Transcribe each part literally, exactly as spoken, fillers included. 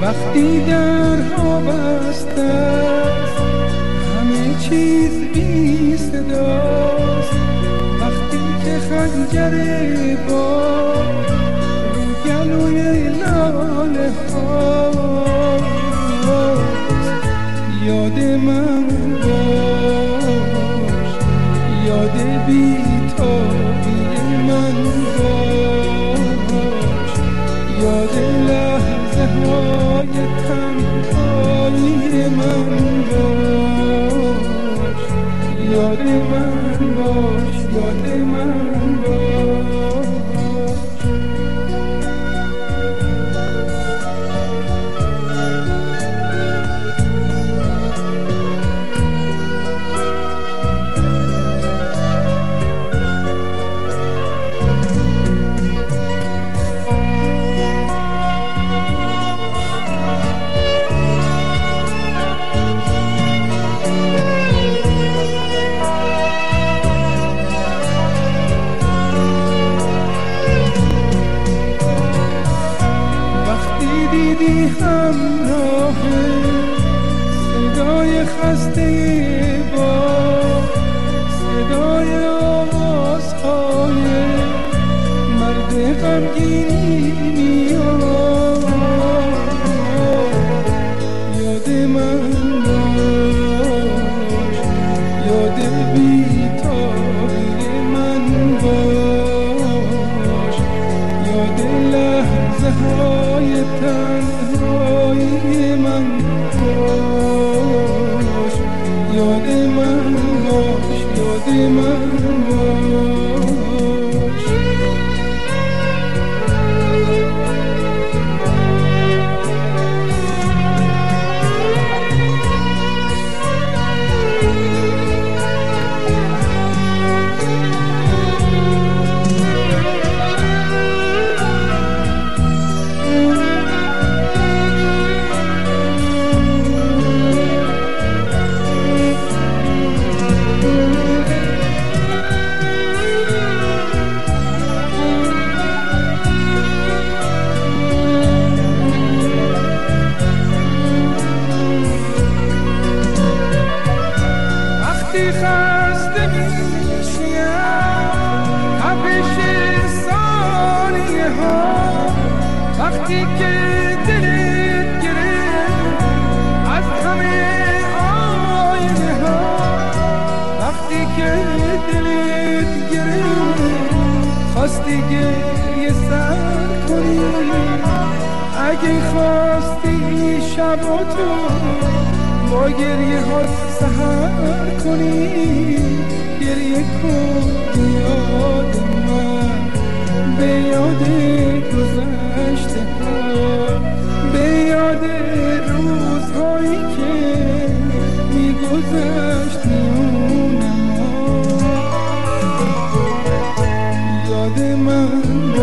وقتی درها بسته است همه چیز بی صداست، وقتی که خنجر با رو گلوی لاله هاست، یاد من باش، یاد بی تابی من باش، یاد لحظه های تنهایی من باش، یاد من باش، یاد من باش. دیدی همراه صدای خسته با صدای آوازهای مرد غمگینی میاد، یاد من باش، یاد بی‌تابی من باش، یاد لحظه های تنهایی من باش، یاد من باش، یاد من باش. خسته میشیم تپش ثانیه ها، وقتی که دلت گرفت از همه آینه ها، وقتی که دلت گرفت خواستی گریه سر کنی، اگه خواستی شب و تو با گریه ها سحر کنی، گریه کن به یاد من، به یاد گذشته ها، به یاد روزهایی که میگذشت میون ما، یاد من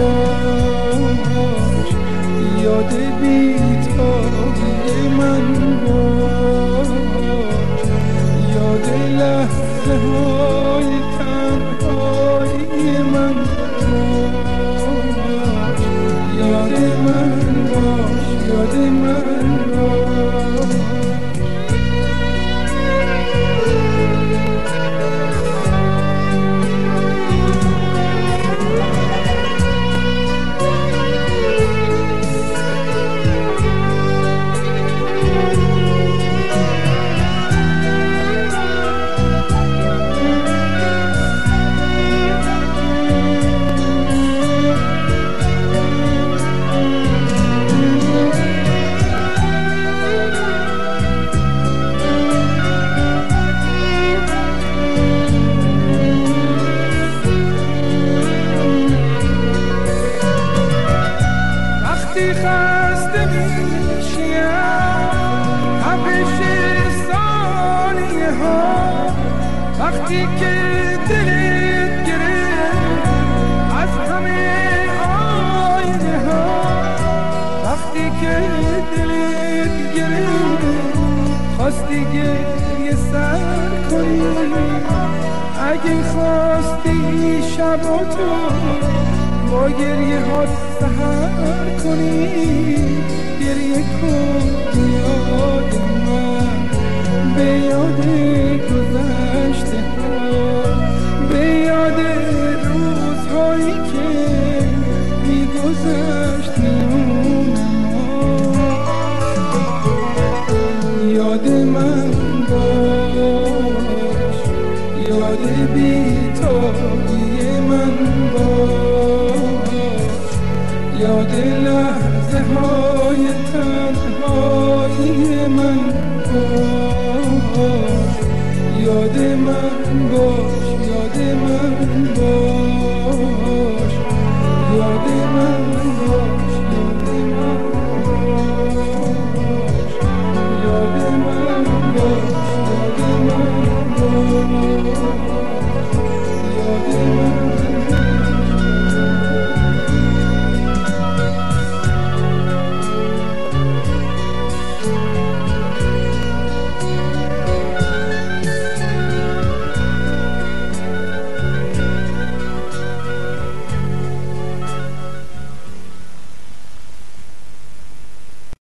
باش، یاد بی‌تابی من باش، یاد لحظه های تنهایی من باش، یاد من باش، یاد من باش. وقتی خسته میشیم تپش ثانیه ها، وقتی که دلت گرفت از همه آینه ها، وقتی که دلت گرفت خواستی گریه سر کنی، اگه خواستی شب و تو با گریه ها سحر کنی، گریه کن به یاد گذشته ها، به یاد روزهایی که میگذشت میون ما. یاد من باش، یاد بی‌تابی من باش، یاد لحظه های تنهایی من باش، یاد من باش، یاد من باش.